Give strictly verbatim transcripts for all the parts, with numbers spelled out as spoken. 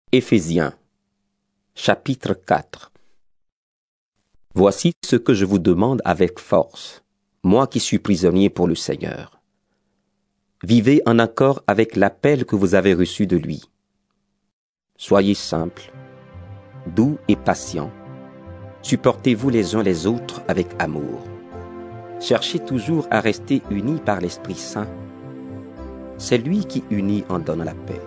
Éphésiens, chapitre quatre. Voici ce que je vous demande avec force, moi qui suis prisonnier pour le Seigneur. Vivez en accord avec l'appel que vous avez reçu de lui. Soyez simples, doux et patients. Supportez-vous les uns les autres avec amour. Cherchez toujours à rester unis par l'Esprit Saint. C'est lui qui unit en donne la paix.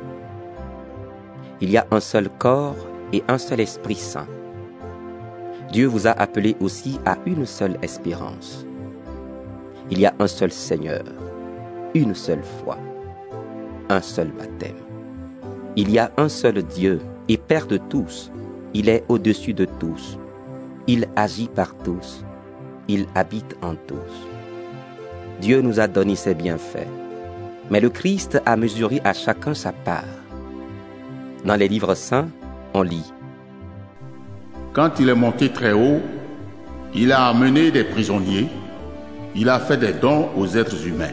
Il y a un seul corps et un seul Esprit Saint. Dieu vous a appelés aussi à une seule espérance. Il y a un seul Seigneur, une seule foi, un seul baptême. Il y a un seul Dieu et Père de tous. Il est au-dessus de tous. Il agit par tous. Il habite en tous. Dieu nous a donné ses bienfaits, mais le Christ a mesuré à chacun sa part. Dans les livres saints, on lit: Quand il est monté très haut, il a amené des prisonniers, il a fait des dons aux êtres humains.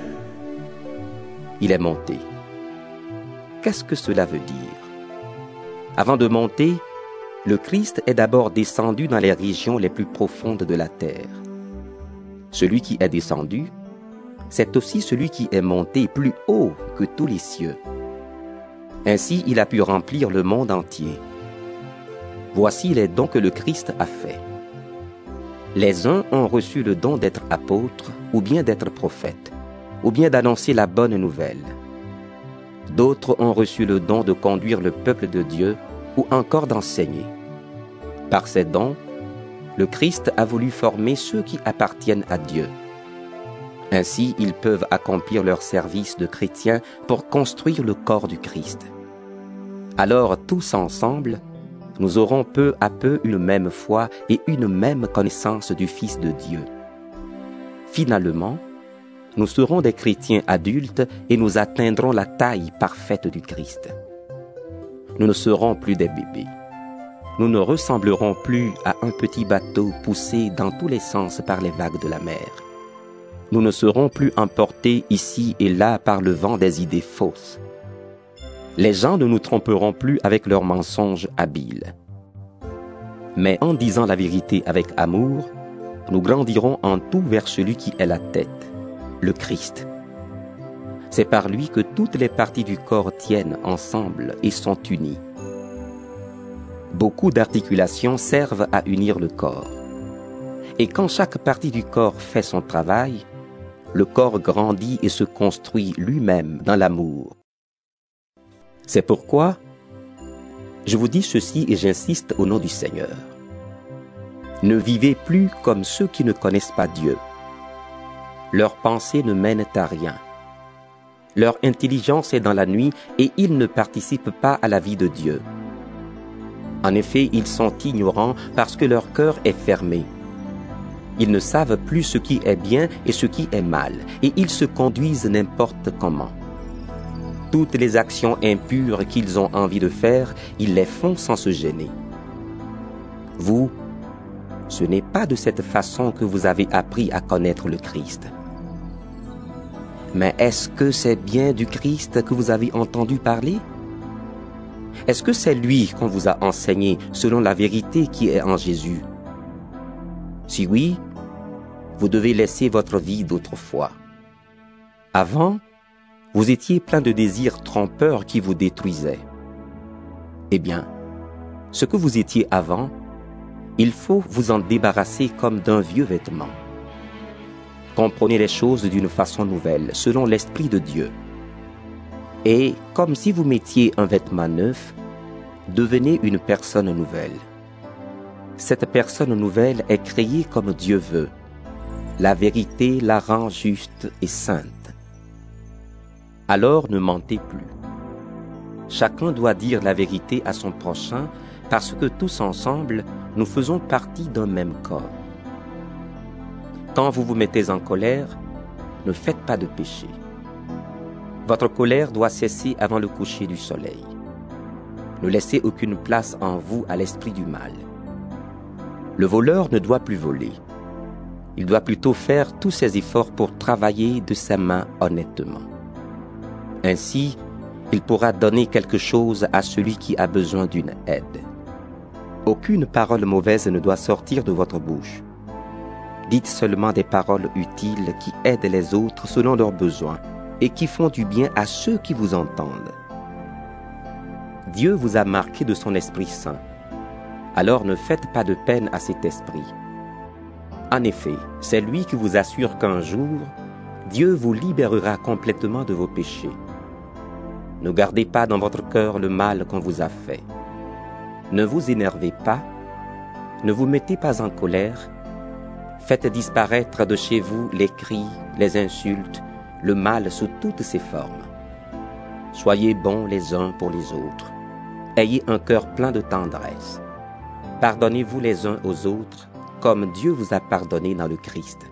Il est monté. Qu'est-ce que cela veut dire? Avant de monter, le Christ est d'abord descendu dans les régions les plus profondes de la terre. Celui qui est descendu, c'est aussi celui qui est monté plus haut que tous les cieux. Ainsi, il a pu remplir le monde entier. Voici les dons que le Christ a faits. Les uns ont reçu le don d'être apôtres, ou bien d'être prophètes, ou bien d'annoncer la bonne nouvelle. D'autres ont reçu le don de conduire le peuple de Dieu, ou encore d'enseigner. Par ces dons, le Christ a voulu former ceux qui appartiennent à Dieu. Ainsi, ils peuvent accomplir leur service de chrétiens pour construire le corps du Christ. Alors, tous ensemble, nous aurons peu à peu une même foi et une même connaissance du Fils de Dieu. Finalement, nous serons des chrétiens adultes et nous atteindrons la taille parfaite du Christ. Nous ne serons plus des bébés. Nous ne ressemblerons plus à un petit bateau poussé dans tous les sens par les vagues de la mer. Nous ne serons plus emportés ici et là par le vent des idées fausses. Les gens ne nous tromperont plus avec leurs mensonges habiles. Mais en disant la vérité avec amour, nous grandirons en tout vers celui qui est la tête, le Christ. C'est par lui que toutes les parties du corps tiennent ensemble et sont unies. Beaucoup d'articulations servent à unir le corps. Et quand chaque partie du corps fait son travail, le corps grandit et se construit lui-même dans l'amour. C'est pourquoi je vous dis ceci et j'insiste au nom du Seigneur. Ne vivez plus comme ceux qui ne connaissent pas Dieu. Leurs pensées ne mènent à rien. Leur intelligence est dans la nuit et ils ne participent pas à la vie de Dieu. En effet, ils sont ignorants parce que leur cœur est fermé. Ils ne savent plus ce qui est bien et ce qui est mal, et ils se conduisent n'importe comment. Toutes les actions impures qu'ils ont envie de faire, ils les font sans se gêner. Vous, ce n'est pas de cette façon que vous avez appris à connaître le Christ. Mais est-ce que c'est bien du Christ que vous avez entendu parler? Est-ce que c'est lui qu'on vous a enseigné selon la vérité qui est en Jésus? Si oui, vous devez laisser votre vie d'autrefois. Avant, vous étiez plein de désirs trompeurs qui vous détruisaient. Eh bien, ce que vous étiez avant, il faut vous en débarrasser comme d'un vieux vêtement. Comprenez les choses d'une façon nouvelle, selon l'Esprit de Dieu. Et, comme si vous mettiez un vêtement neuf, devenez une personne nouvelle. Cette personne nouvelle est créée comme Dieu veut. La vérité la rend juste et sainte. Alors ne mentez plus. Chacun doit dire la vérité à son prochain parce que tous ensemble, nous faisons partie d'un même corps. Quand vous vous mettez en colère, ne faites pas de péché. Votre colère doit cesser avant le coucher du soleil. Ne laissez aucune place en vous à l'esprit du mal. Le voleur ne doit plus voler. Il doit plutôt faire tous ses efforts pour travailler de sa main honnêtement. Ainsi, il pourra donner quelque chose à celui qui a besoin d'une aide. Aucune parole mauvaise ne doit sortir de votre bouche. Dites seulement des paroles utiles qui aident les autres selon leurs besoins et qui font du bien à ceux qui vous entendent. Dieu vous a marqué de son Esprit Saint. Alors ne faites pas de peine à cet Esprit. En effet, c'est lui qui vous assure qu'un jour, Dieu vous libérera complètement de vos péchés. Ne gardez pas dans votre cœur le mal qu'on vous a fait. Ne vous énervez pas, ne vous mettez pas en colère. Faites disparaître de chez vous les cris, les insultes, le mal sous toutes ses formes. Soyez bons les uns pour les autres. Ayez un cœur plein de tendresse. Pardonnez-vous les uns aux autres, comme Dieu vous a pardonné dans le Christ.